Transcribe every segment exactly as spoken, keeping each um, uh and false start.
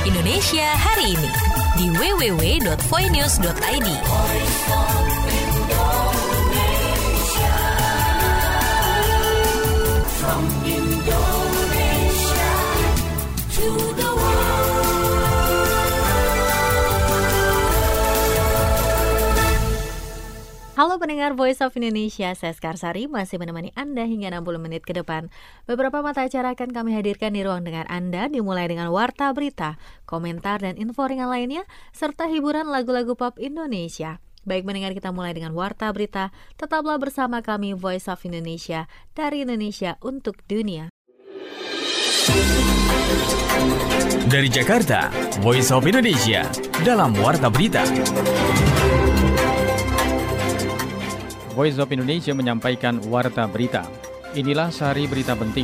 Indonesia hari ini di w w w dot voinews dot i d. From Indonesia to the Halo pendengar Voice of Indonesia, saya Skarsari masih menemani Anda hingga enam puluh menit ke depan. Beberapa mata acara akan kami hadirkan di ruang dengar Anda, dimulai dengan warta berita, komentar dan info ringan lainnya, serta hiburan lagu-lagu pop Indonesia. Baik pendengar, kita mulai dengan warta berita. Tetaplah bersama kami Voice of Indonesia, dari Indonesia untuk dunia. Dari Jakarta, Voice of Indonesia dalam warta berita. Voice of Indonesia menyampaikan warta berita. Inilah sehari berita penting.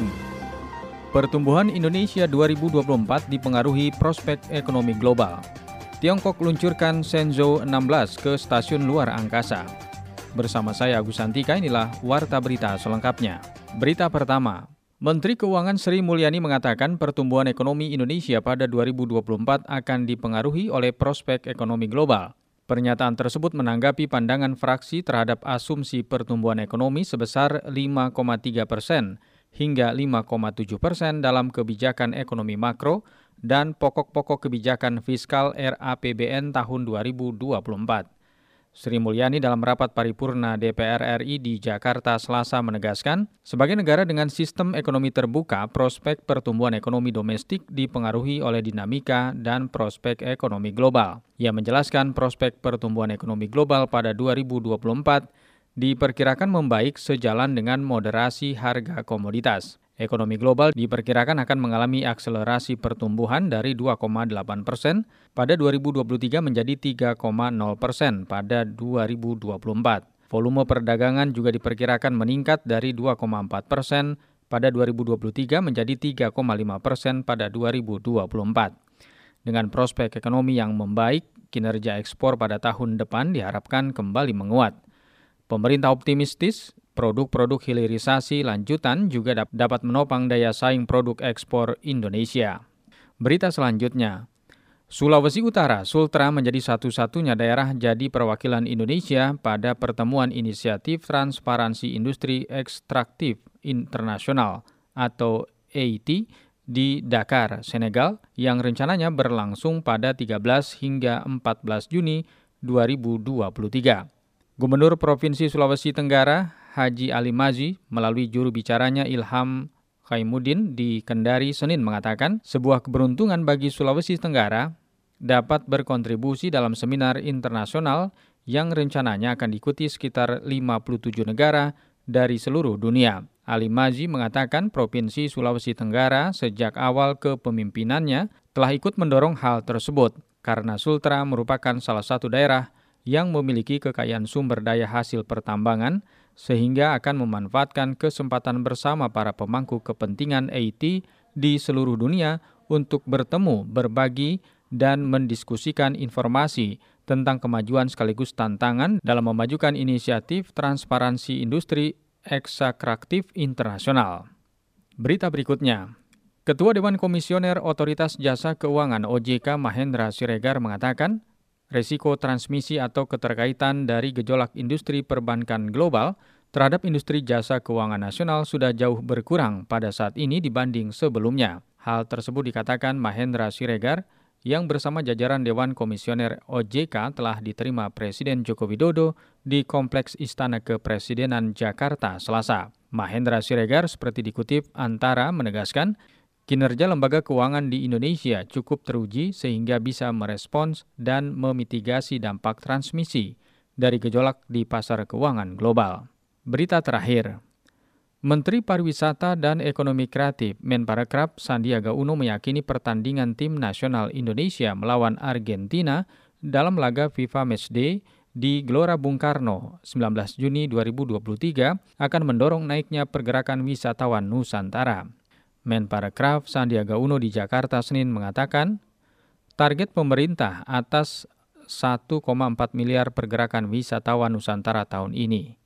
Pertumbuhan Indonesia dua ribu dua puluh empat dipengaruhi prospek ekonomi global. Tiongkok luncurkan Shenzhou enam belas ke stasiun luar angkasa. Bersama saya Agus Santika, inilah warta berita selengkapnya. Berita pertama, Menteri Keuangan Sri Mulyani mengatakan pertumbuhan ekonomi Indonesia pada dua ribu dua puluh empat akan dipengaruhi oleh prospek ekonomi global. Pernyataan tersebut menanggapi pandangan fraksi terhadap asumsi pertumbuhan ekonomi sebesar lima koma tiga persen hingga lima koma tujuh persen dalam kebijakan ekonomi makro dan pokok-pokok kebijakan fiskal R A P B N tahun dua ribu dua puluh empat. Sri Mulyani dalam rapat paripurna D P R R I di Jakarta Selasa menegaskan, sebagai negara dengan sistem ekonomi terbuka, prospek pertumbuhan ekonomi domestik dipengaruhi oleh dinamika dan prospek ekonomi global. Ia menjelaskan prospek pertumbuhan ekonomi global pada dua ribu dua puluh empat diperkirakan membaik sejalan dengan moderasi harga komoditas. Ekonomi global diperkirakan akan mengalami akselerasi pertumbuhan dari dua koma delapan persen pada dua ribu dua puluh tiga menjadi tiga koma nol persen pada dua ribu dua puluh empat. Volume perdagangan juga diperkirakan meningkat dari dua koma empat persen pada dua ribu dua puluh tiga menjadi tiga koma lima persen pada dua ribu dua puluh empat. Dengan prospek ekonomi yang membaik, kinerja ekspor pada tahun depan diharapkan kembali menguat. Pemerintah optimistis produk-produk hilirisasi lanjutan juga dapat menopang daya saing produk ekspor Indonesia. Berita selanjutnya, Sulawesi Utara, Sultra menjadi satu-satunya daerah jadi perwakilan Indonesia pada pertemuan inisiatif Transparansi Industri Ekstraktif Internasional atau A I T di Dakar, Senegal, yang rencananya berlangsung pada tiga belas hingga empat belas Juni dua ribu dua puluh tiga. Gubernur Provinsi Sulawesi Tenggara, Haji Ali Mazi, melalui juru bicaranya Ilham Khaimuddin di Kendari, Senin mengatakan sebuah keberuntungan bagi Sulawesi Tenggara dapat berkontribusi dalam seminar internasional yang rencananya akan diikuti sekitar lima puluh tujuh negara dari seluruh dunia. Ali Mazi mengatakan Provinsi Sulawesi Tenggara sejak awal kepemimpinannya telah ikut mendorong hal tersebut karena Sultra merupakan salah satu daerah yang memiliki kekayaan sumber daya hasil pertambangan sehingga akan memanfaatkan kesempatan bersama para pemangku kepentingan A I T di seluruh dunia untuk bertemu, berbagi, dan mendiskusikan informasi tentang kemajuan sekaligus tantangan dalam memajukan inisiatif transparansi industri ekstraktif internasional. Berita berikutnya, Ketua Dewan Komisioner Otoritas Jasa Keuangan O J K Mahendra Siregar mengatakan, resiko transmisi atau keterkaitan dari gejolak industri perbankan global terhadap industri jasa keuangan nasional sudah jauh berkurang pada saat ini dibanding sebelumnya. Hal tersebut dikatakan Mahendra Siregar yang bersama jajaran Dewan Komisioner O J K telah diterima Presiden Joko Widodo di Kompleks Istana Kepresidenan Jakarta Selasa. Mahendra Siregar seperti dikutip Antara menegaskan, kinerja lembaga keuangan di Indonesia cukup teruji sehingga bisa merespons dan memitigasi dampak transmisi dari gejolak di pasar keuangan global. Berita terakhir, Menteri Pariwisata dan Ekonomi Kreatif Menparekraf Sandiaga Uno meyakini pertandingan tim nasional Indonesia melawan Argentina dalam laga FIFA Matchday di Gelora Bung Karno sembilan belas Juni dua ribu dua puluh tiga akan mendorong naiknya pergerakan wisatawan Nusantara. Menparekraf Sandiaga Uno di Jakarta Senin mengatakan, target pemerintah atas satu koma empat miliar pergerakan wisatawan Nusantara tahun ini.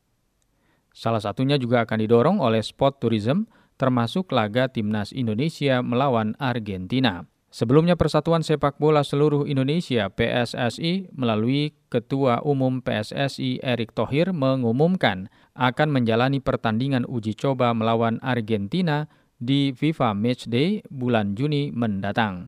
Salah satunya juga akan didorong oleh sport tourism, termasuk laga timnas Indonesia melawan Argentina. Sebelumnya Persatuan Sepak Bola Seluruh Indonesia P S S I melalui Ketua Umum P S S I Erick Thohir mengumumkan akan menjalani pertandingan uji coba melawan Argentina di FIFA Matchday bulan Juni mendatang.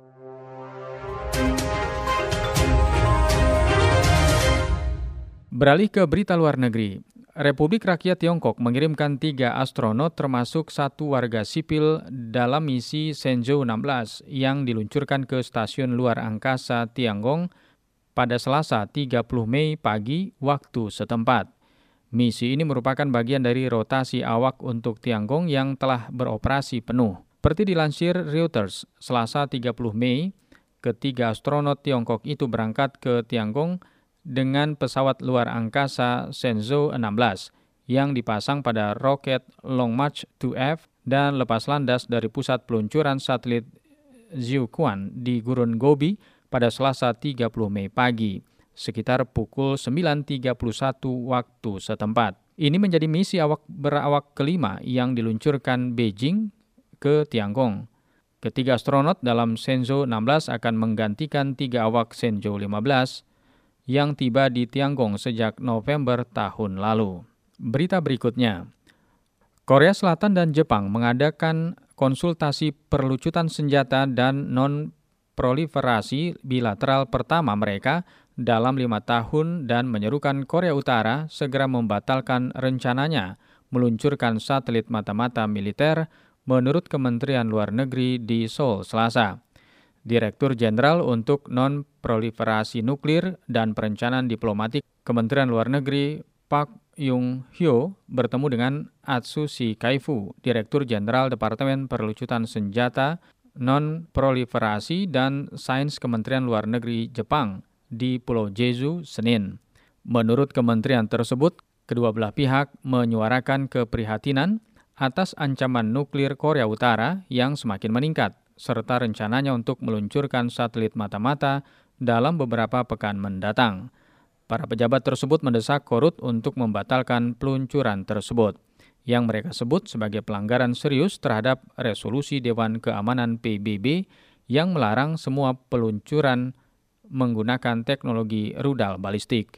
Beralih ke berita luar negeri. Republik Rakyat Tiongkok mengirimkan tiga astronot termasuk satu warga sipil dalam misi Shenzhou enam belas yang diluncurkan ke Stasiun Luar Angkasa Tiangong pada Selasa tiga puluh Mei pagi waktu setempat. Misi ini merupakan bagian dari rotasi awak untuk Tiangong yang telah beroperasi penuh. Seperti dilansir Reuters, Selasa tiga puluh Mei, ketiga astronot Tiongkok itu berangkat ke Tiangong dengan pesawat luar angkasa Shenzhou enam belas yang dipasang pada roket Long March dua F dan lepas landas dari pusat peluncuran satelit Zhuoquan di Gurun Gobi pada Selasa tiga puluh Mei pagi, sekitar pukul sembilan tiga puluh satu waktu setempat. Ini menjadi misi awak berawak kelima yang diluncurkan Beijing ke Tiangong. Ketiga astronot dalam Shenzhou enam belas akan menggantikan tiga awak Shenzhou lima belas yang tiba di Tiangong sejak November tahun lalu. Berita berikutnya, Korea Selatan dan Jepang mengadakan konsultasi perlucutan senjata dan non-proliferasi bilateral pertama mereka dalam lima tahun dan menyerukan Korea Utara segera membatalkan rencananya meluncurkan satelit mata-mata militer menurut Kementerian Luar Negeri di Seoul, Selasa. Direktur Jenderal untuk Non-Proliferasi Nuklir dan Perencanaan Diplomatik Kementerian Luar Negeri Park Yung-hyo bertemu dengan Atsushi Kaifu, Direktur Jenderal Departemen Perlucutan Senjata, Non-Proliferasi dan Sains Kementerian Luar Negeri Jepang di Pulau Jeju, Senin. Menurut kementerian tersebut, kedua belah pihak menyuarakan keprihatinan atas ancaman nuklir Korea Utara yang semakin meningkat, serta rencananya untuk meluncurkan satelit mata-mata dalam beberapa pekan mendatang. Para pejabat tersebut mendesak Korut untuk membatalkan peluncuran tersebut, yang mereka sebut sebagai pelanggaran serius terhadap resolusi Dewan Keamanan P B B yang melarang semua peluncuran menggunakan teknologi rudal balistik.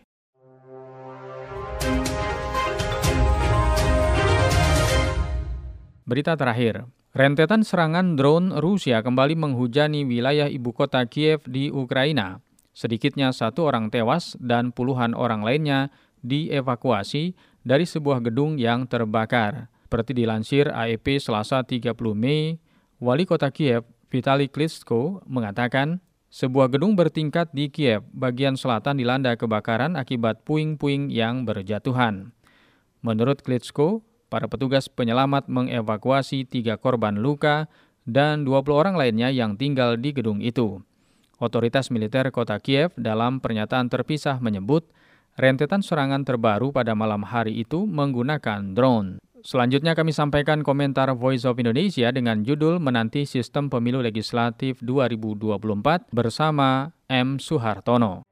Berita terakhir. Rentetan serangan drone Rusia kembali menghujani wilayah ibu kota Kiev di Ukraina. Sedikitnya satu orang tewas dan puluhan orang lainnya dievakuasi dari sebuah gedung yang terbakar. Seperti dilansir A F P Selasa tiga puluh Mei, Wali Kota Kiev, Vitali Klitschko, mengatakan sebuah gedung bertingkat di Kiev bagian selatan dilanda kebakaran akibat puing-puing yang berjatuhan. Menurut Klitschko, para petugas penyelamat mengevakuasi tiga korban luka dan dua puluh orang lainnya yang tinggal di gedung itu. Otoritas militer kota Kiev dalam pernyataan terpisah menyebut rentetan serangan terbaru pada malam hari itu menggunakan drone. Selanjutnya kami sampaikan komentar Voice of Indonesia dengan judul Menanti Sistem Pemilu Legislatif dua ribu dua puluh empat bersama M. Suhartono.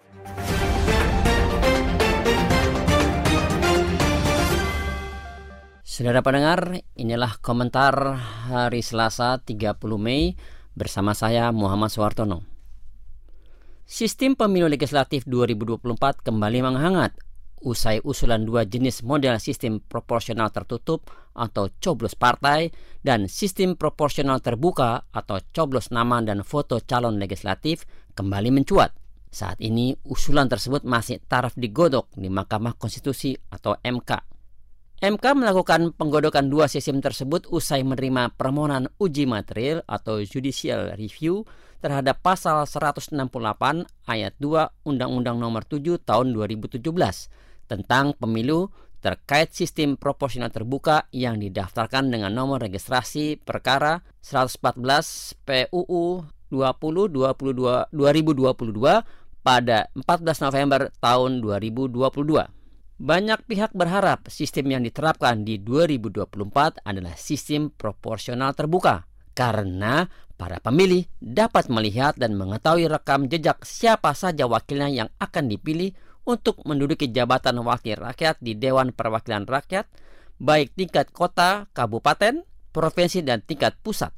Saudara pendengar, inilah komentar hari Selasa tiga puluh Mei bersama saya Muhammad Suhartono. Sistem pemilu legislatif dua ribu dua puluh empat kembali menghangat usai usulan dua jenis model sistem proporsional tertutup atau coblos partai dan sistem proporsional terbuka atau coblos nama dan foto calon legislatif kembali mencuat. Saat ini usulan tersebut masih taraf digodok di Mahkamah Konstitusi atau M K. M K melakukan penggodokan dua sistem tersebut usai menerima permohonan uji material atau judicial review terhadap pasal seratus enam puluh delapan ayat dua Undang-Undang Nomor tujuh Tahun dua ribu tujuh belas tentang pemilu terkait sistem proporsional terbuka yang didaftarkan dengan nomor registrasi perkara seratus empat belas P U U dua puluh dua puluh dua dua ribu dua puluh dua pada empat belas November tahun dua ribu dua puluh dua. Banyak pihak berharap sistem yang diterapkan di dua ribu dua puluh empat adalah sistem proporsional terbuka karena para pemilih dapat melihat dan mengetahui rekam jejak siapa saja wakilnya yang akan dipilih untuk menduduki jabatan wakil rakyat di Dewan Perwakilan Rakyat, baik tingkat kota, kabupaten, provinsi, dan tingkat pusat.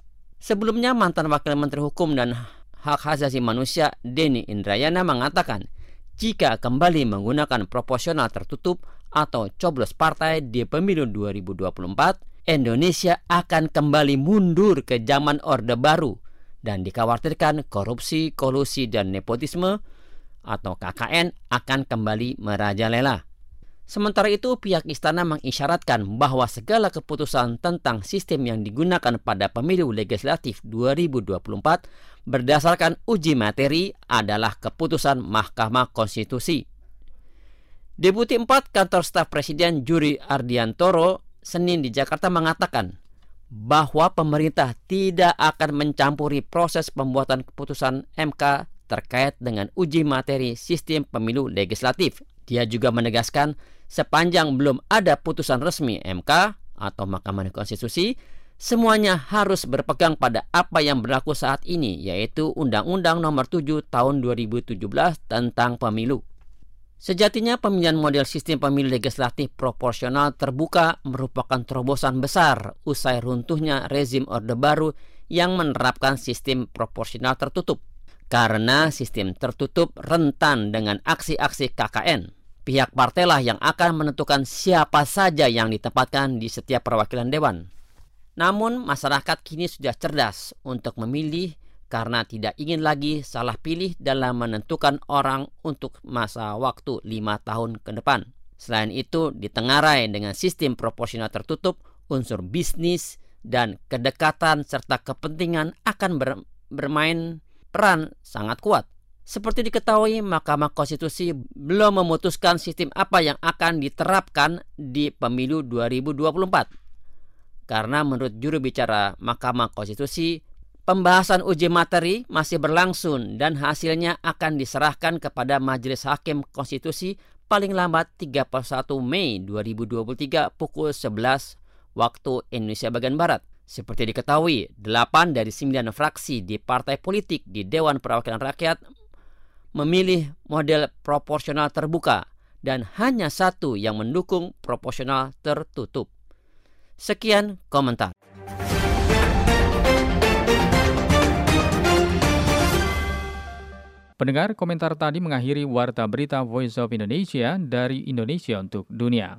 Sebelumnya, mantan Wakil Menteri Hukum dan Hak Asasi Manusia Denny Indrayana mengatakan jika kembali menggunakan proporsional tertutup atau coblos partai di pemilu dua ribu dua puluh empat, Indonesia akan kembali mundur ke zaman Orde Baru dan dikhawatirkan korupsi, kolusi, dan nepotisme atau K K N akan kembali merajalela. Sementara itu, pihak istana mengisyaratkan bahwa segala keputusan tentang sistem yang digunakan pada pemilu legislatif dua ribu dua puluh empat berdasarkan uji materi adalah keputusan Mahkamah Konstitusi. Deputi empat Kantor Staf Presiden Juri Ardiantoro Senin di Jakarta mengatakan bahwa pemerintah tidak akan mencampuri proses pembuatan keputusan M K terkait dengan uji materi sistem pemilu legislatif. Dia juga menegaskan sepanjang belum ada putusan resmi M K atau Mahkamah Konstitusi, semuanya harus berpegang pada apa yang berlaku saat ini, yaitu Undang-Undang Nomor tujuh Tahun dua ribu tujuh belas tentang Pemilu. Sejatinya pemilihan model sistem pemilu legislatif proporsional terbuka merupakan terobosan besar usai runtuhnya rezim Orde Baru yang menerapkan sistem proporsional tertutup. Karena sistem tertutup rentan dengan aksi-aksi K K N. Pihak partailah yang akan menentukan siapa saja yang ditempatkan di setiap perwakilan dewan. Namun masyarakat kini sudah cerdas untuk memilih karena tidak ingin lagi salah pilih dalam menentukan orang untuk masa waktu lima tahun ke depan. Selain itu, ditengarai dengan sistem proporsional tertutup, unsur bisnis dan kedekatan serta kepentingan akan ber- bermain peran sangat kuat. Seperti diketahui, Mahkamah Konstitusi belum memutuskan sistem apa yang akan diterapkan di pemilu dua ribu dua puluh empat. Karena menurut juru bicara Mahkamah Konstitusi, pembahasan uji materi masih berlangsung dan hasilnya akan diserahkan kepada Majelis Hakim Konstitusi paling lambat tiga puluh satu Mei dua ribu dua puluh tiga pukul sebelas waktu Indonesia bagian Barat. Seperti diketahui, delapan dari sembilan fraksi di partai politik di Dewan Perwakilan Rakyat memilih model proporsional terbuka dan hanya satu yang mendukung proporsional tertutup. Sekian komentar. Pendengar, komentar tadi mengakhiri Warta Berita Voice of Indonesia dari Indonesia untuk Dunia.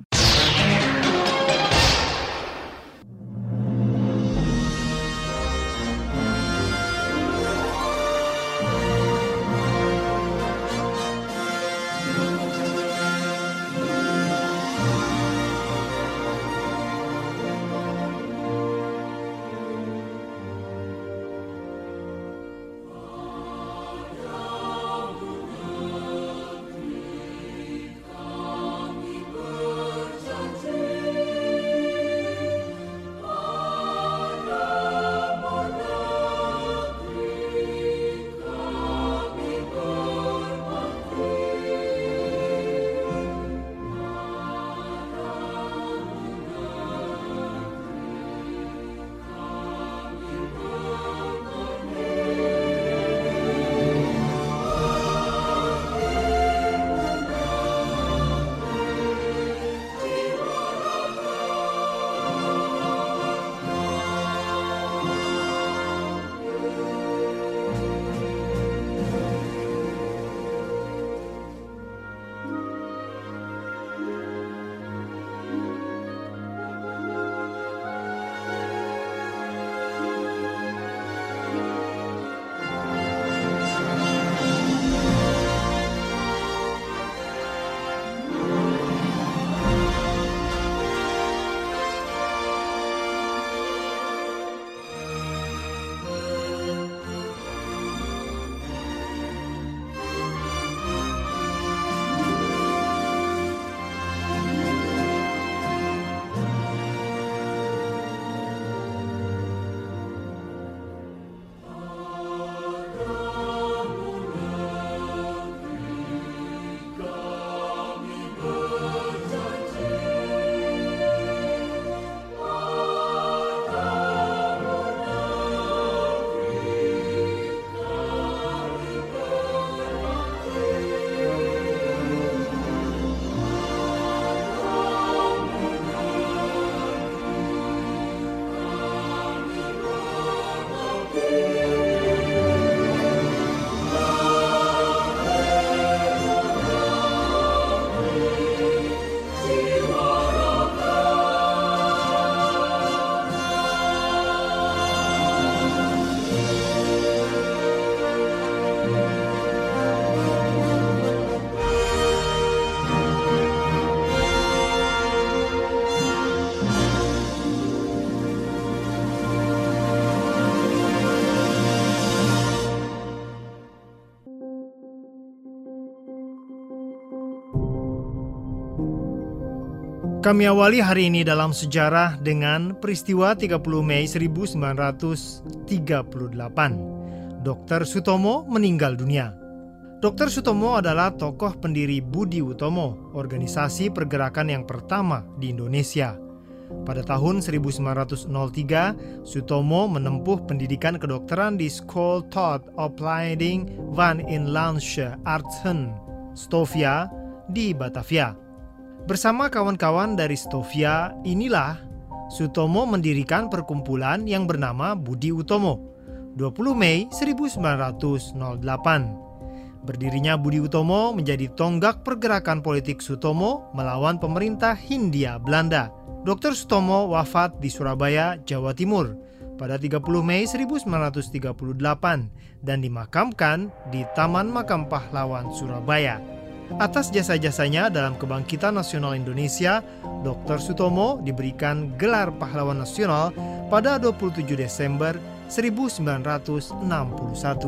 Kami awali hari ini dalam sejarah dengan peristiwa tiga puluh Mei seribu sembilan ratus tiga puluh delapan. dokter Sutomo meninggal dunia. dokter Sutomo adalah tokoh pendiri Budi Utomo, organisasi pergerakan yang pertama di Indonesia. Pada tahun seribu sembilan ratus tiga, Sutomo menempuh pendidikan kedokteran di School tot Opleiding van Inlandse Artsen, Stovia, di Batavia. Bersama kawan-kawan dari Stovia, inilah Sutomo mendirikan perkumpulan yang bernama Budi Utomo, dua puluh Mei seribu sembilan ratus delapan. Berdirinya Budi Utomo menjadi tonggak pergerakan politik Sutomo melawan pemerintah Hindia Belanda. dokter Sutomo wafat di Surabaya, Jawa Timur pada tiga puluh Mei seribu sembilan ratus tiga puluh delapan dan dimakamkan di Taman Makam Pahlawan Surabaya. Atas jasa-jasanya dalam kebangkitan nasional Indonesia, dokter Sutomo diberikan gelar pahlawan nasional pada dua puluh tujuh Desember seribu sembilan ratus enam puluh satu.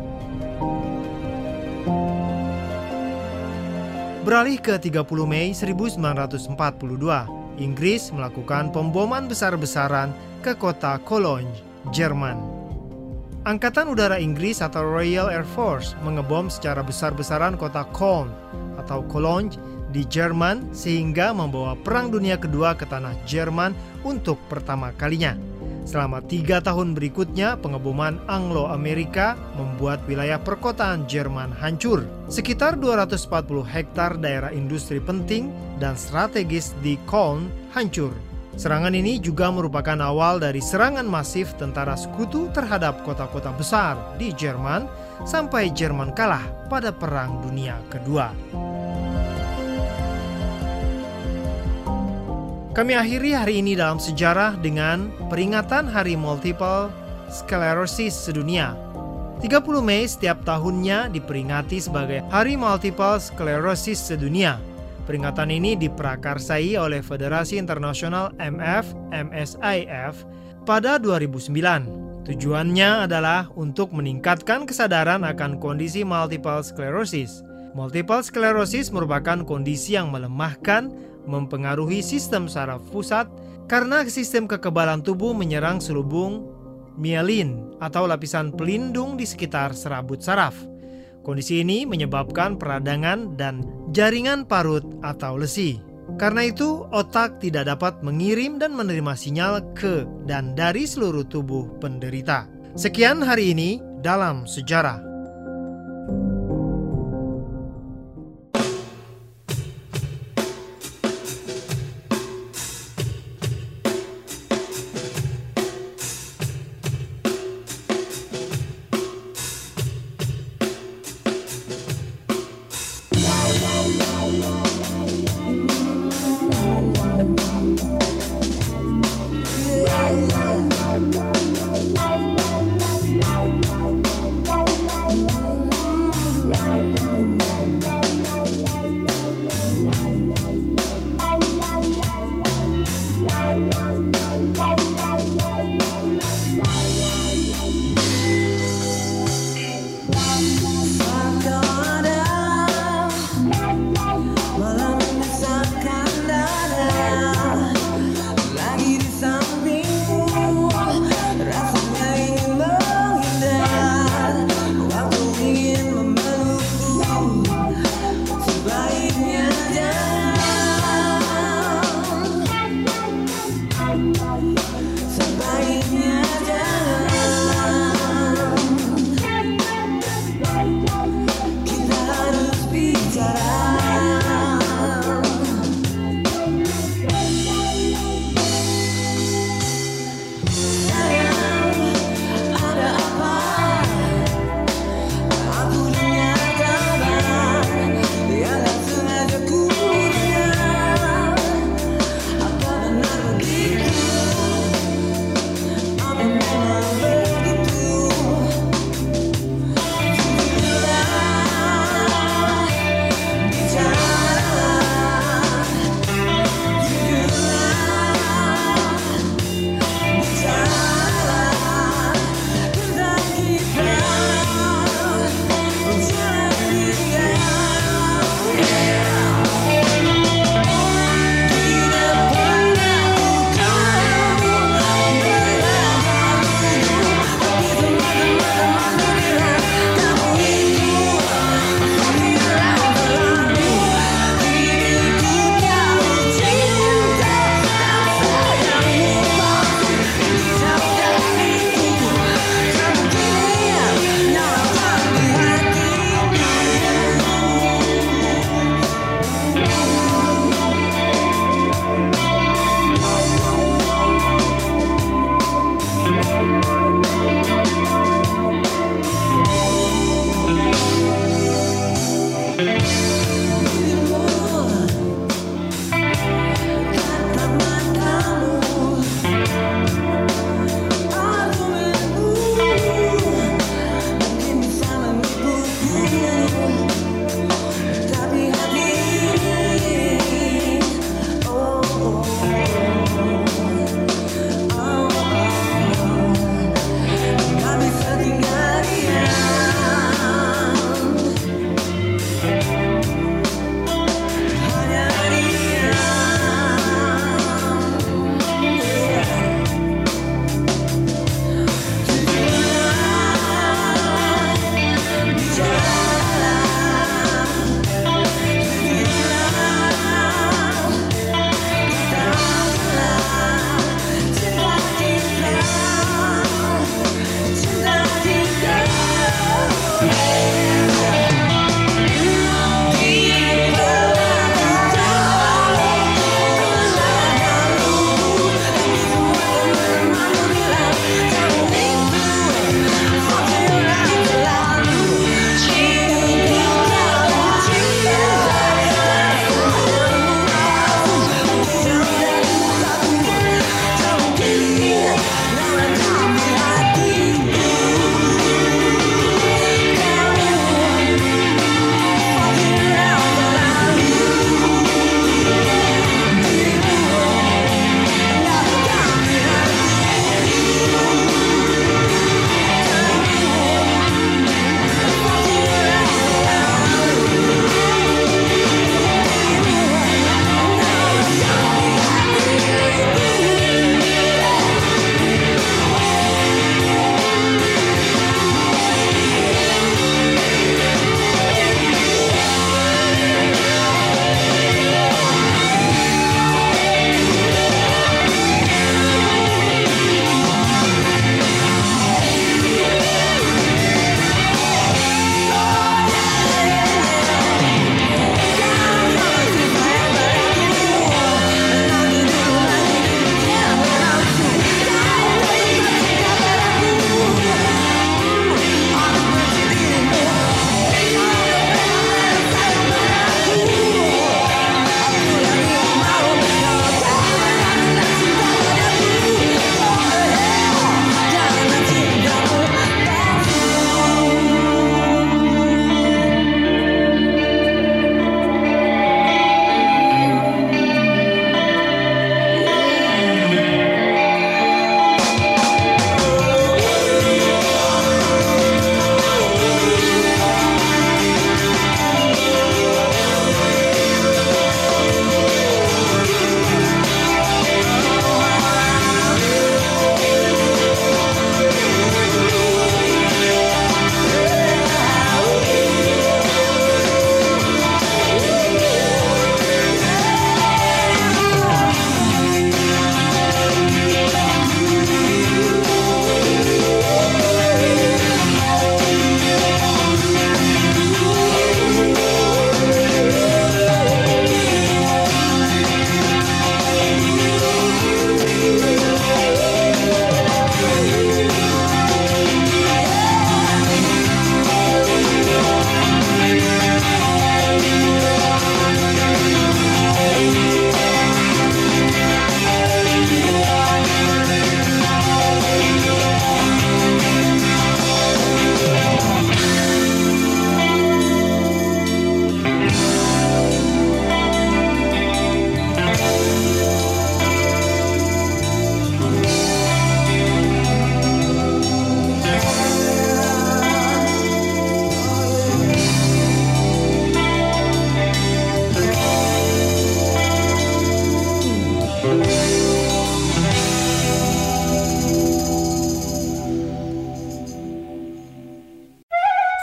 Beralih ke tiga puluh Mei seribu sembilan ratus empat puluh dua, Inggris melakukan pemboman besar-besaran ke kota Cologne, Jerman. Angkatan Udara Inggris atau Royal Air Force mengebom secara besar-besaran kota Köln atau Cologne di Jerman sehingga membawa Perang Dunia Kedua ke tanah Jerman untuk pertama kalinya. Selama tiga tahun berikutnya, pengeboman Anglo-Amerika membuat wilayah perkotaan Jerman hancur. Sekitar dua ratus empat puluh hektar daerah industri penting dan strategis di Köln hancur. Serangan ini juga merupakan awal dari serangan masif tentara sekutu terhadap kota-kota besar di Jerman sampai Jerman kalah pada Perang Dunia Kedua. Kami akhiri hari ini dalam sejarah dengan peringatan Hari Multiple Sclerosis Sedunia. tiga puluh Mei setiap tahunnya diperingati sebagai Hari Multiple Sclerosis Sedunia. Peringatan ini diprakarsai oleh Federasi Internasional M F M S I F pada dua ribu sembilan. Tujuannya adalah untuk meningkatkan kesadaran akan kondisi multiple sclerosis. Multiple sclerosis merupakan kondisi yang melemahkan, mempengaruhi sistem saraf pusat karena sistem kekebalan tubuh menyerang selubung mielin atau lapisan pelindung di sekitar serabut saraf. Kondisi ini menyebabkan peradangan dan jaringan parut atau lesi. Karena itu, otak tidak dapat mengirim dan menerima sinyal ke dan dari seluruh tubuh penderita. Sekian hari ini dalam sejarah.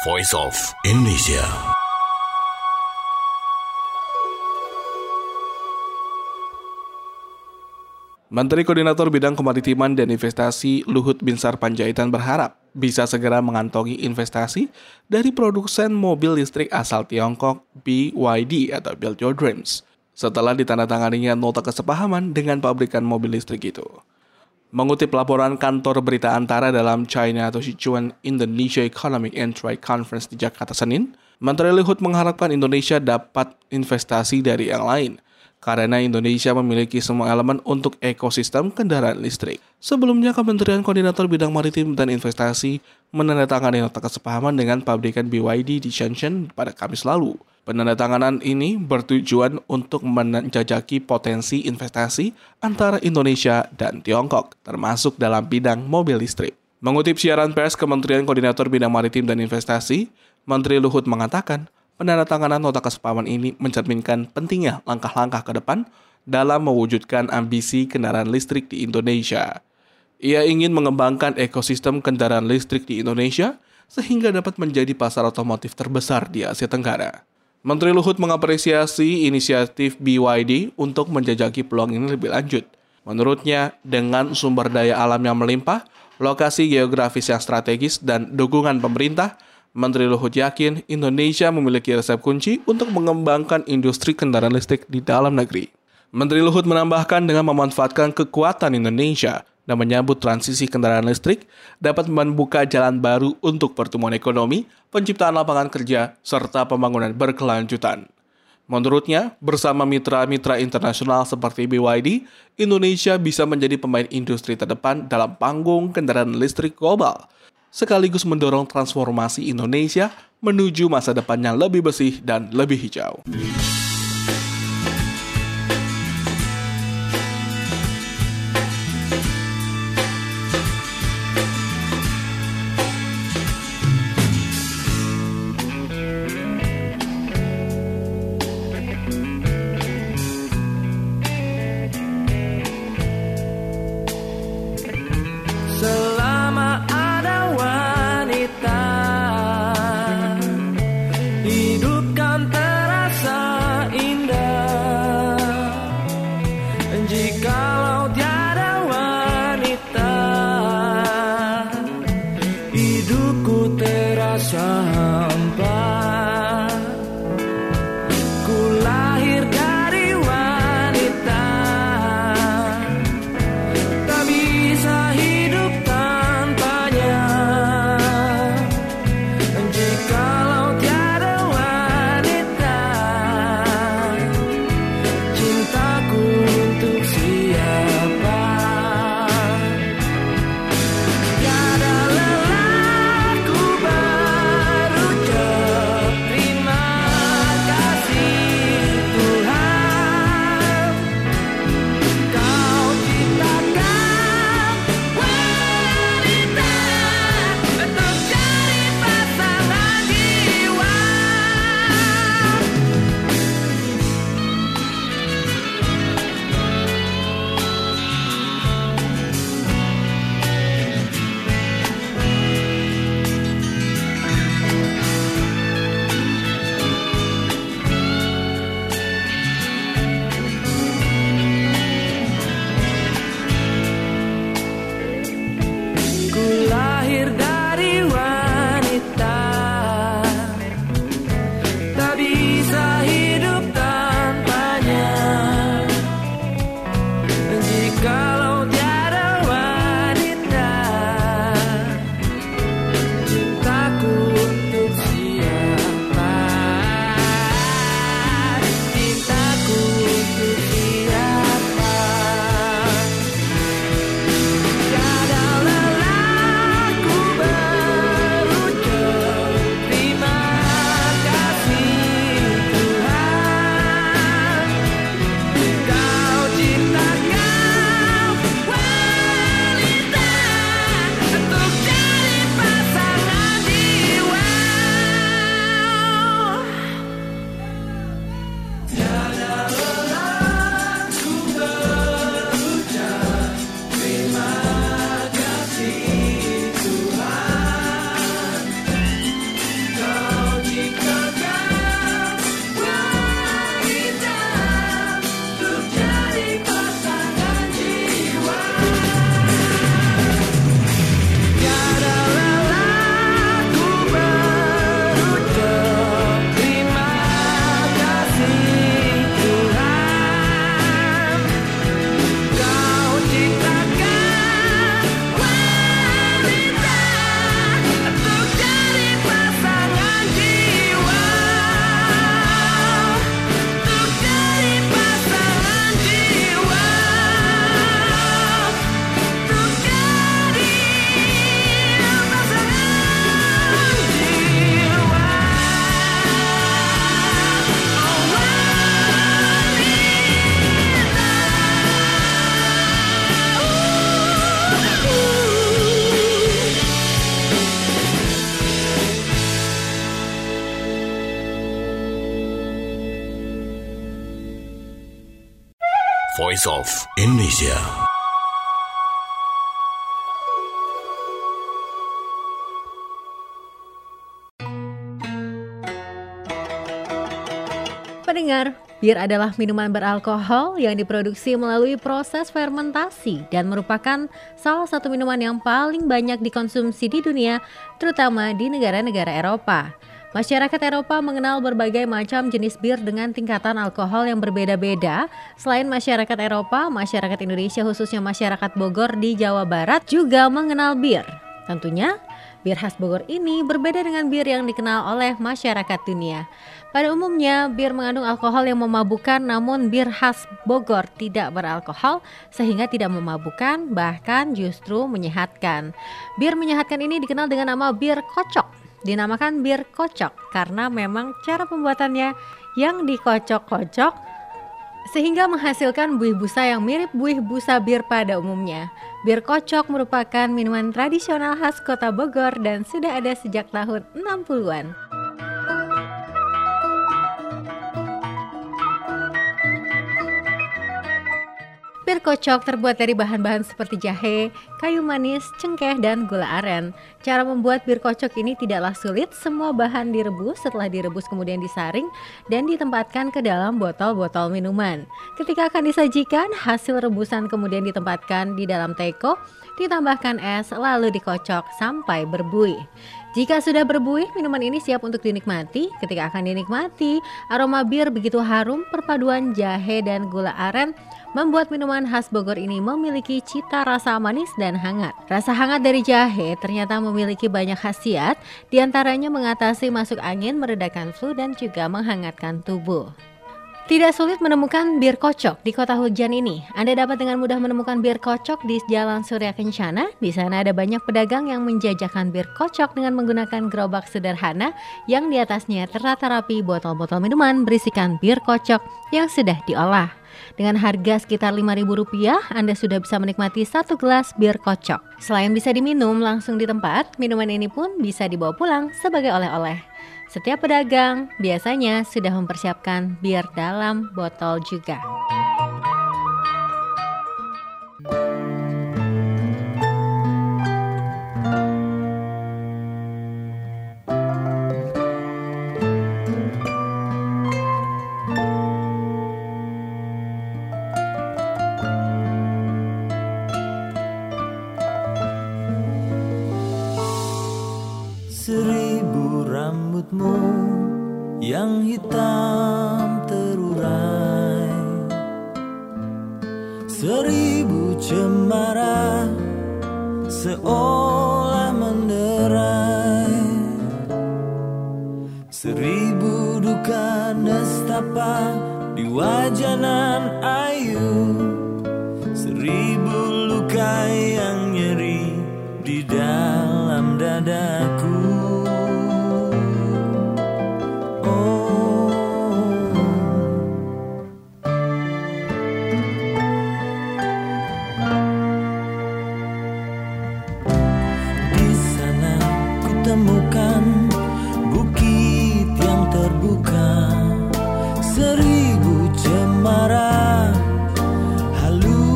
Voice of Indonesia. Menteri Koordinator Bidang Kemaritiman dan Investasi Luhut Binsar Panjaitan berharap bisa segera mengantongi investasi dari produsen mobil listrik asal Tiongkok B Y D atau Build Your Dreams setelah ditandatanganinya nota kesepahaman dengan pabrikan mobil listrik itu. Mengutip laporan kantor berita Antara dalam China atau Sichuan Indonesia Economic and Trade Conference di Jakarta Senin, Menteri Luhut mengharapkan Indonesia dapat investasi dari yang lain, karena Indonesia memiliki semua elemen untuk ekosistem kendaraan listrik. Sebelumnya, Kementerian Koordinator Bidang Maritim dan Investasi menandatangani nota kesepahaman dengan pabrikan B Y D di Shenzhen pada Kamis lalu. Penandatanganan ini bertujuan untuk menjajaki potensi investasi antara Indonesia dan Tiongkok, termasuk dalam bidang mobil listrik. Mengutip siaran pers Kementerian Koordinator Bidang Maritim dan Investasi, Menteri Luhut mengatakan, penandatanganan nota kesepahaman ini mencerminkan pentingnya langkah-langkah ke depan dalam mewujudkan ambisi kendaraan listrik di Indonesia. Ia ingin mengembangkan ekosistem kendaraan listrik di Indonesia sehingga dapat menjadi pasar otomotif terbesar di Asia Tenggara. Menteri Luhut mengapresiasi inisiatif B Y D untuk menjajaki peluang ini lebih lanjut. Menurutnya, dengan sumber daya alam yang melimpah, lokasi geografis yang strategis, dan dukungan pemerintah, Menteri Luhut yakin Indonesia memiliki resep kunci untuk mengembangkan industri kendaraan listrik di dalam negeri. Menteri Luhut menambahkan dengan memanfaatkan kekuatan Indonesia dan menyambut transisi kendaraan listrik dapat membuka jalan baru untuk pertumbuhan ekonomi, penciptaan lapangan kerja, serta pembangunan berkelanjutan. Menurutnya, bersama mitra-mitra internasional seperti B Y D, Indonesia bisa menjadi pemain industri terdepan dalam panggung kendaraan listrik global, sekaligus mendorong transformasi Indonesia menuju masa depan yang lebih bersih dan lebih hijau. Tiada lelah ku berucap Voice of Indonesia. Pendengar, bir adalah minuman beralkohol yang diproduksi melalui proses fermentasi dan merupakan salah satu minuman yang paling banyak dikonsumsi di dunia, terutama di negara-negara Eropa. Masyarakat Eropa mengenal berbagai macam jenis bir dengan tingkatan alkohol yang berbeda-beda. Selain masyarakat Eropa, masyarakat Indonesia khususnya masyarakat Bogor di Jawa Barat juga mengenal bir. Tentunya, bir khas Bogor ini berbeda dengan bir yang dikenal oleh masyarakat dunia. Pada umumnya, bir mengandung alkohol yang memabukkan, namun bir khas Bogor tidak beralkohol sehingga tidak memabukkan, bahkan justru menyehatkan. Bir menyehatkan ini dikenal dengan nama bir kocok. Dinamakan bir kocok karena memang cara pembuatannya yang dikocok-kocok sehingga menghasilkan buih busa yang mirip buih busa bir pada umumnya. Bir kocok merupakan minuman tradisional khas kota Bogor dan sudah ada sejak tahun enam puluhan. Bir kocok terbuat dari bahan-bahan seperti jahe, kayu manis, cengkeh, dan gula aren. Cara membuat bir kocok ini tidaklah sulit, semua bahan direbus, setelah direbus kemudian disaring dan ditempatkan ke dalam botol-botol minuman. Ketika akan disajikan, hasil rebusan kemudian ditempatkan di dalam teko, ditambahkan es, lalu dikocok sampai berbuih. Jika sudah berbuih, minuman ini siap untuk dinikmati. Ketika akan dinikmati, aroma bir begitu harum, perpaduan jahe dan gula aren membuat minuman khas Bogor ini memiliki cita rasa manis dan hangat. Rasa hangat dari jahe ternyata memiliki banyak khasiat, diantaranya mengatasi masuk angin, meredakan flu, dan juga menghangatkan tubuh. Tidak sulit menemukan bir kocok di kota hujan ini. Anda dapat dengan mudah menemukan bir kocok di Jalan Surya Kencana. Di sana ada banyak pedagang yang menjajakan bir kocok dengan menggunakan gerobak sederhana yang di atasnya tertata rapi botol-botol minuman berisikan bir kocok yang sudah diolah. Dengan harga sekitar lima ribu rupiah, Anda sudah bisa menikmati satu gelas bir kocok. Selain bisa diminum langsung di tempat, minuman ini pun bisa dibawa pulang sebagai oleh-oleh. Setiap pedagang biasanya sudah mempersiapkan bir dalam botol juga. Seribu rambutmu yang hitam terurai, seribu cemara seolah menderai, seribu duka nestapa di wajah nan ayu, seribu luka yang nyeri di dalam dadaku. Temukan bukit yang terbuka, seribu cemara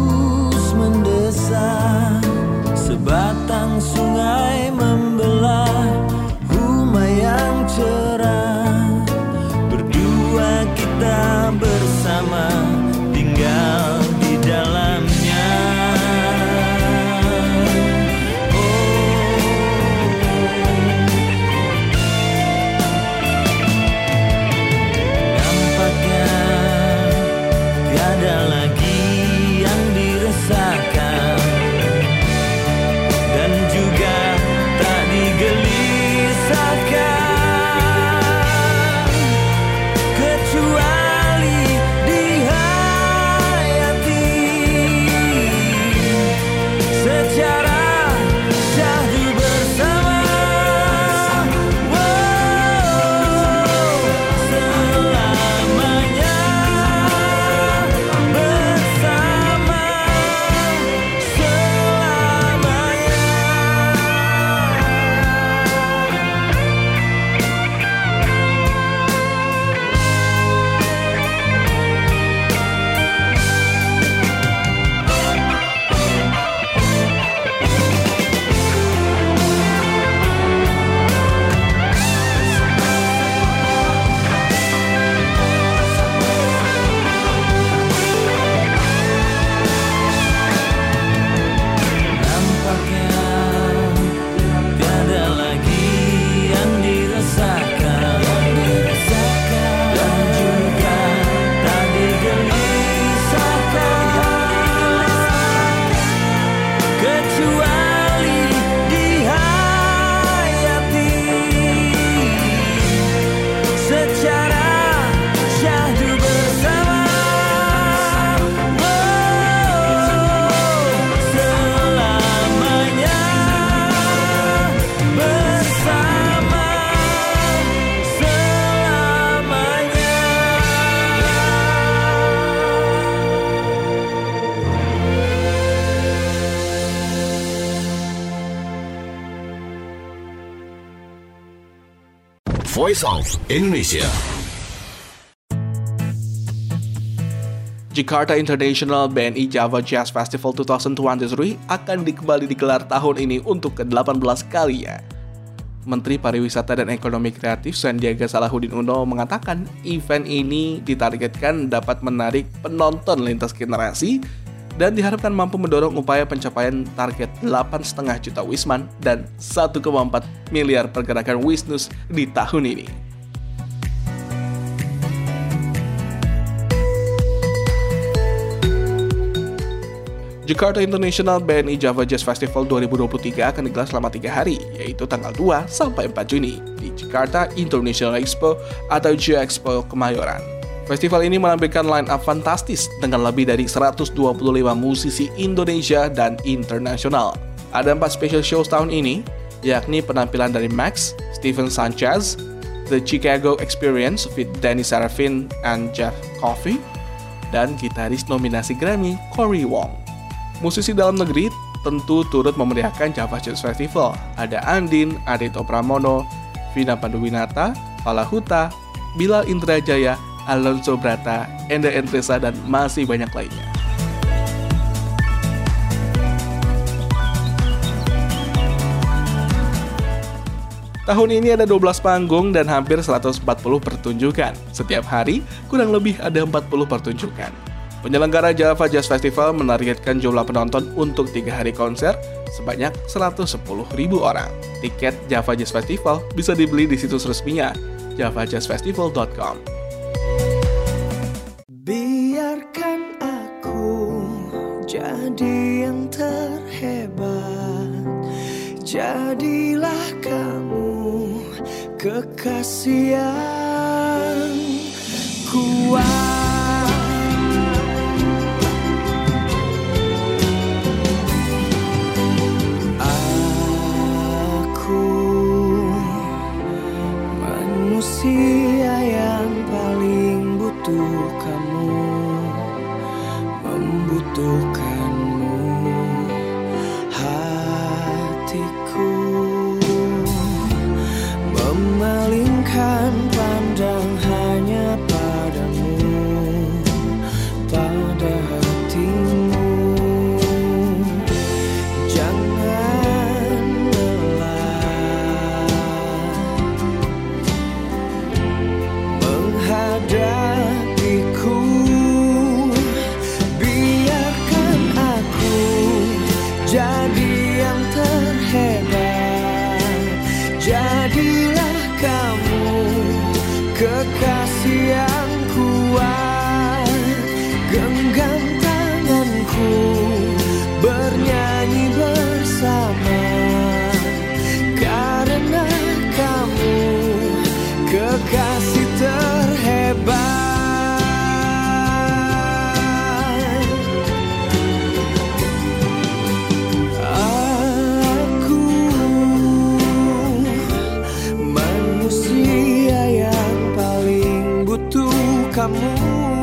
halus mendesak, sebatang sungai membelah Voice of Indonesia. Jakarta International B N I Java Jazz Festival dua ribu dua puluh tiga akan kembali digelar tahun ini untuk ke delapan belas kalinya. Menteri Pariwisata dan Ekonomi Kreatif Sandiaga Salahuddin Uno mengatakan event ini ditargetkan dapat menarik penonton lintas generasi dan diharapkan mampu mendorong upaya pencapaian target delapan koma lima juta wisman dan satu koma empat miliar pergerakan wisnus di tahun ini. Jakarta International B N I Java Jazz Festival dua ribu dua puluh tiga akan digelar selama tiga hari, yaitu tanggal dua sampai empat Juni di Jakarta International Expo atau J-Expo Kemayoran. Festival ini menampilkan line-up fantastis dengan lebih dari seratus dua puluh lima musisi Indonesia dan internasional. Ada empat special shows tahun ini, yakni penampilan dari Max, Steven Sanchez, The Chicago Experience with Danny Serafin and Jeff Coffey, dan gitaris nominasi Grammy Corey Wong. Musisi dalam negeri tentu turut memeriahkan Java Jazz Festival. Ada Andin, Adito Pramono, Vina Panduwinata, Fala Huta, Bilal Indrajaya, Alonso Brata, Enda Entresa, dan masih banyak lainnya. Tahun ini ada dua belas panggung dan hampir seratus empat puluh pertunjukan. Setiap hari, kurang lebih ada empat puluh pertunjukan. Penyelenggara Java Jazz Festival menargetkan jumlah penonton untuk tiga hari konser sebanyak seratus sepuluh ribu orang. Tiket Java Jazz Festival bisa dibeli di situs resminya java jazz festival dot com. Biarkan aku jadi yang terhebat, jadilah kamu kekasih yang kuat. Manusia yang paling butuh kamu, membutuhkanmu, hatiku memalingkan pandang hanya padamu, pada hatimu. Jangan lelah menghadapiku, biarkan aku jadi yang terhebat, jadilah kamu kekasih yang kuat. Genggam tanganku, bernyanyi bersama, karena kamu kekasih terhebat. Aku manusia yang paling butuh kamu,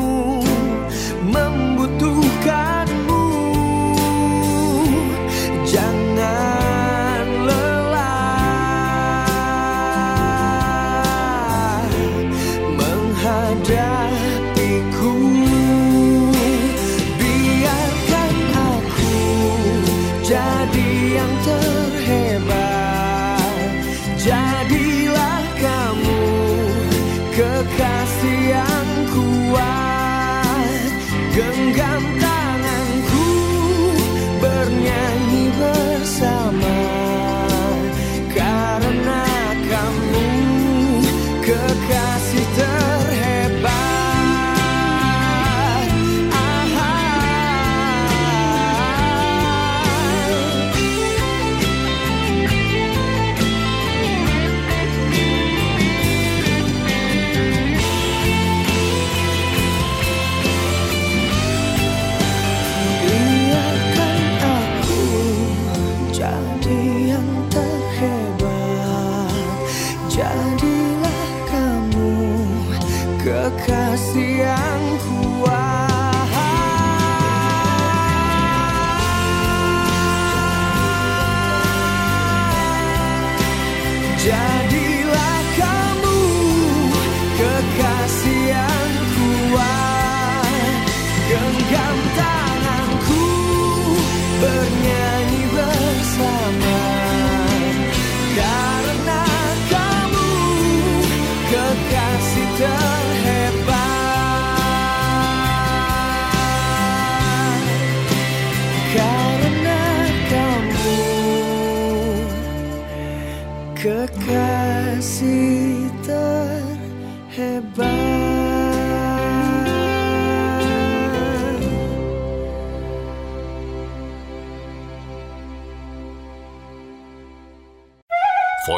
membutuhkanmu. Jangan lelah menghadapiku, biarkan aku jadi yang terhebat, jadilah kamu kekasih yang kuat. Genggam tanganku, bernyanyi bersama, karena kamu kekasih terhebat. Biarkan aku jadi yang terhebat, jadilah kamu kekasih yang kuat. Jadilah kamu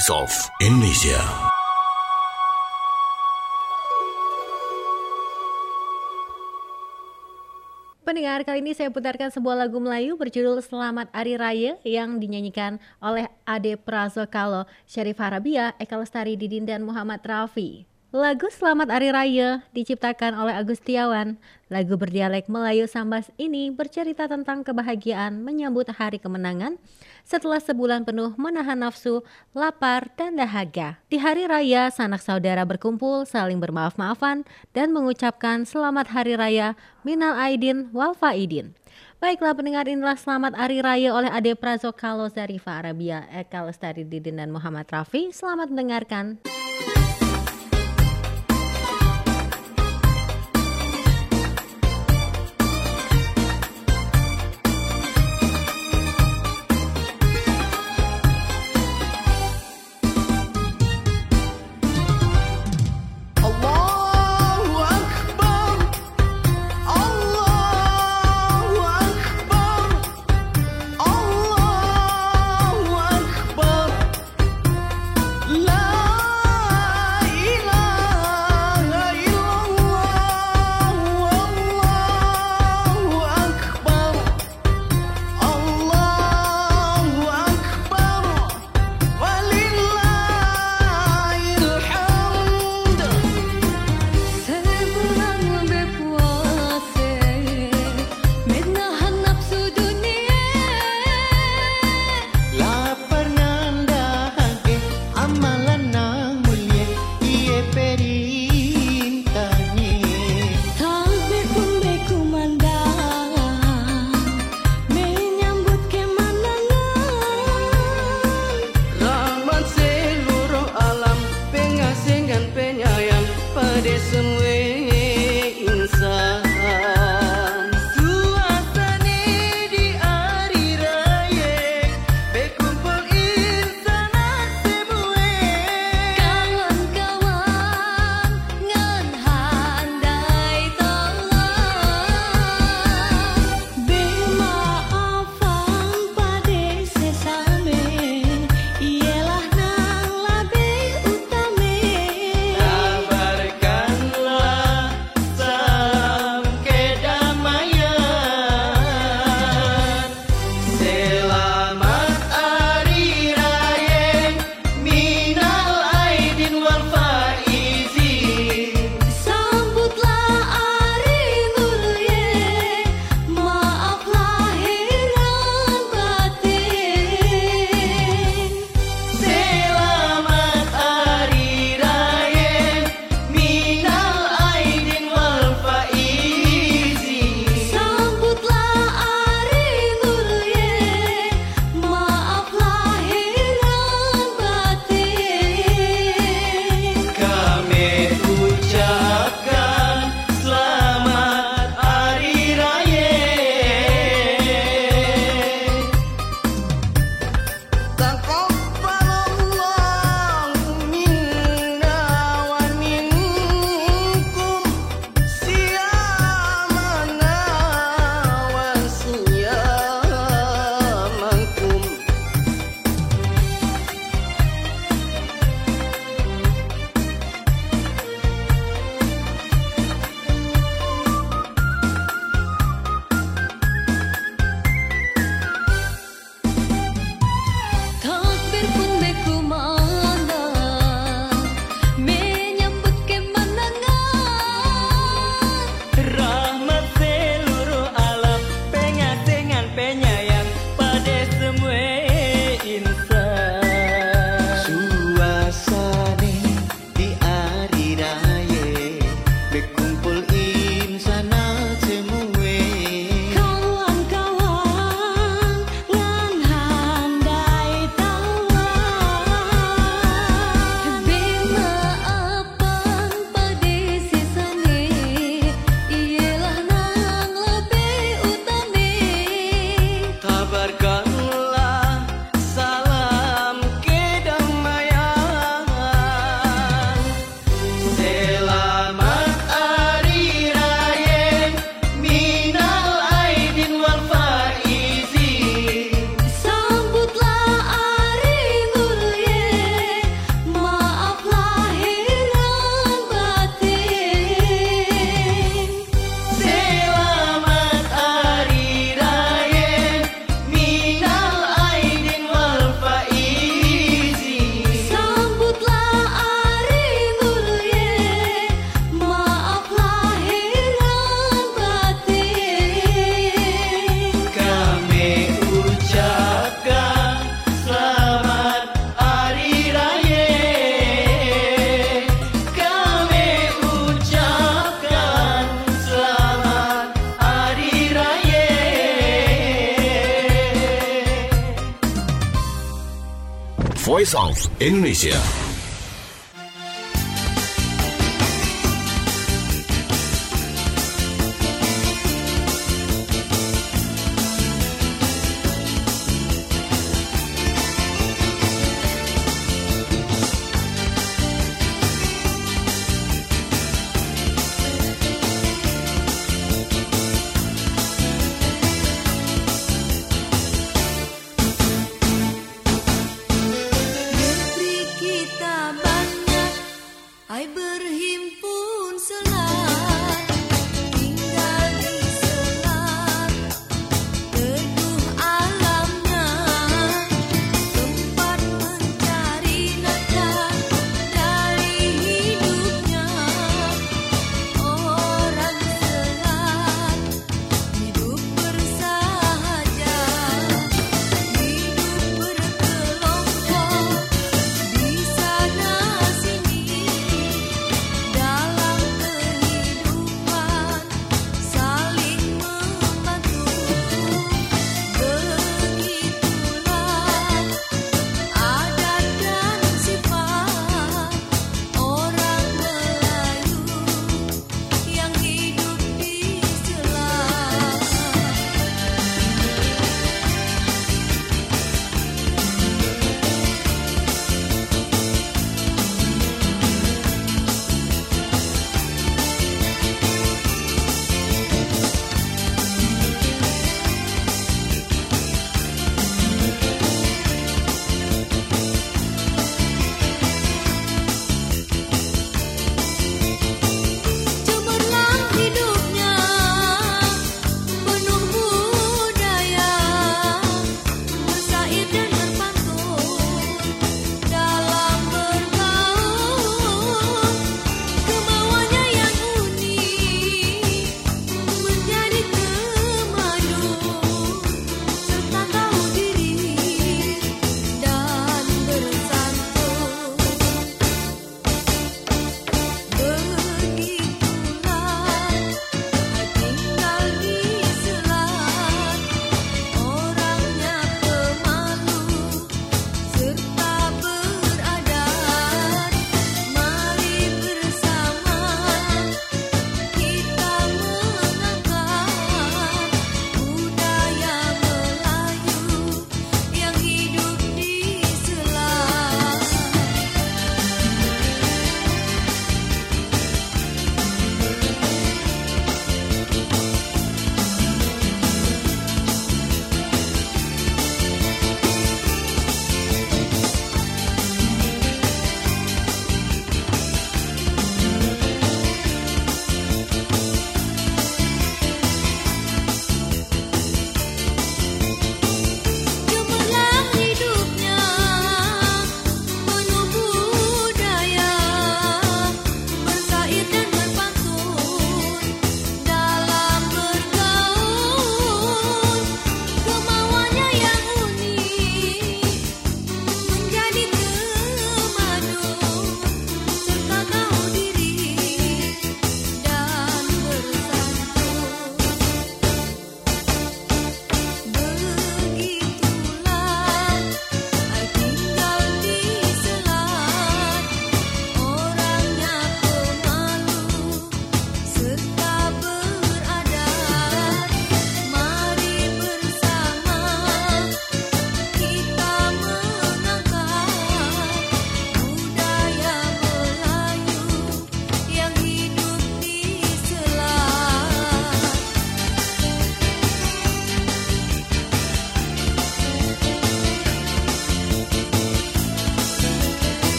Voice of Indonesia. Pendengar, kali ini saya putarkan sebuah lagu Melayu berjudul Selamat Hari Raya yang dinyanyikan oleh Ade Prazokalo, Syarif Harabia, Eka Lestari Didin, dan Muhammad Rafi. Lagu Selamat Hari Raya diciptakan oleh Agus Tiawan. Lagu berdialek Melayu Sambas ini bercerita tentang kebahagiaan menyambut hari kemenangan setelah sebulan penuh menahan nafsu, lapar, dan dahaga. Di hari raya, sanak saudara berkumpul, saling bermaaf-maafan, dan mengucapkan Selamat Hari Raya, Minal Aidin wal Faidin. Baiklah pendengar, inilah Selamat Hari Raya oleh Ade Prazokalo, Zarifa Arabia, Eka Lestari Didin, dan Muhammad Rafi. Selamat mendengarkan. Kabarkanlah Voice of Indonesia.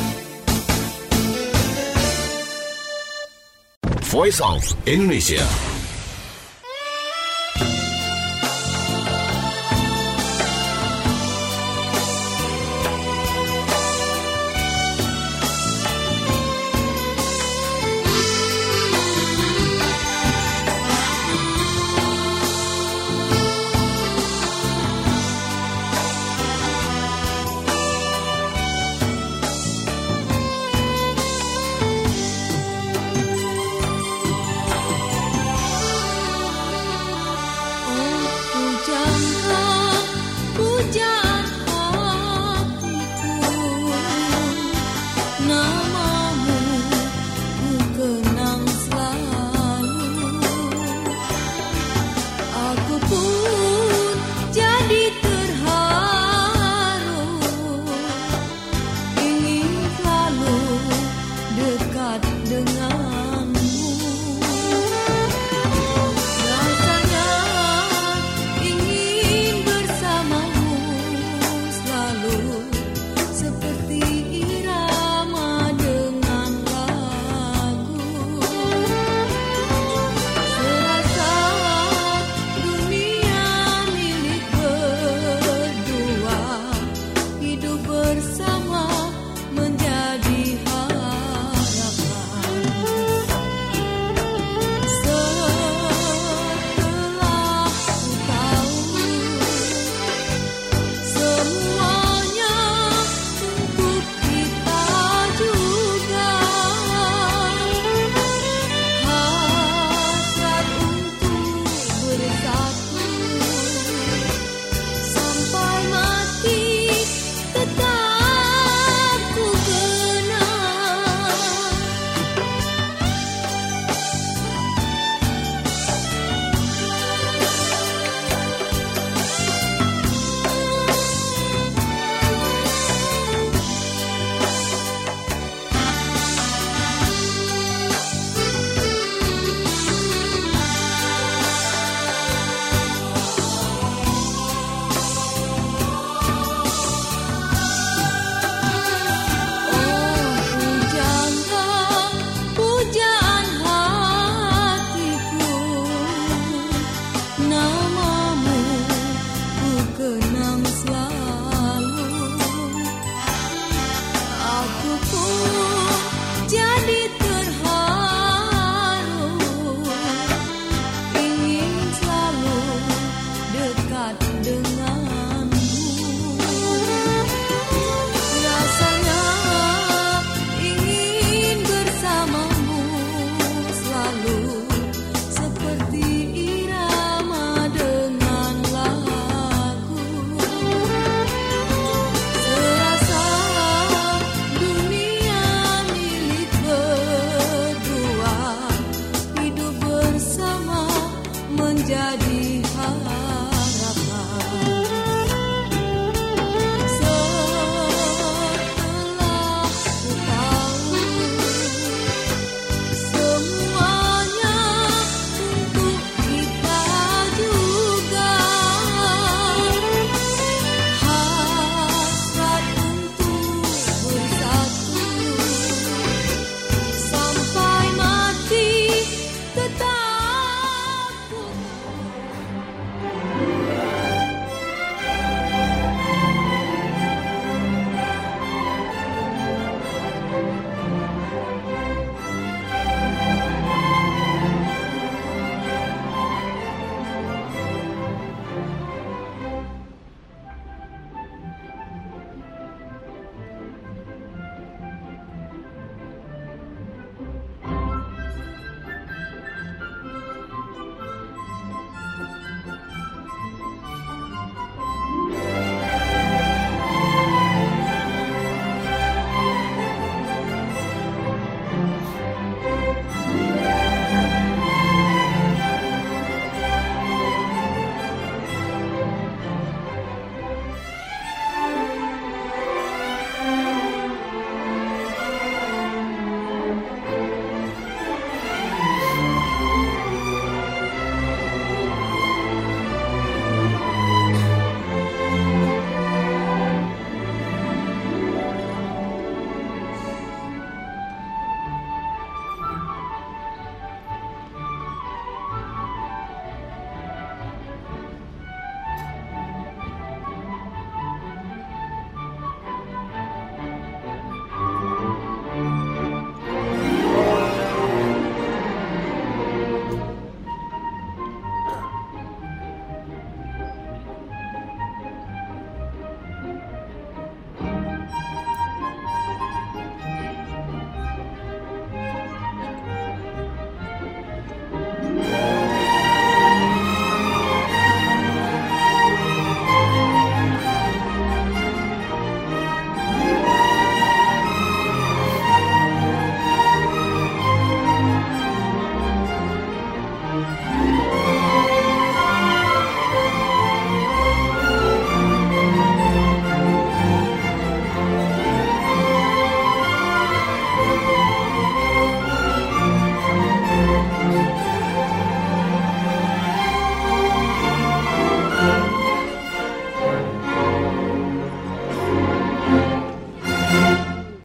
Voice of Indonesia.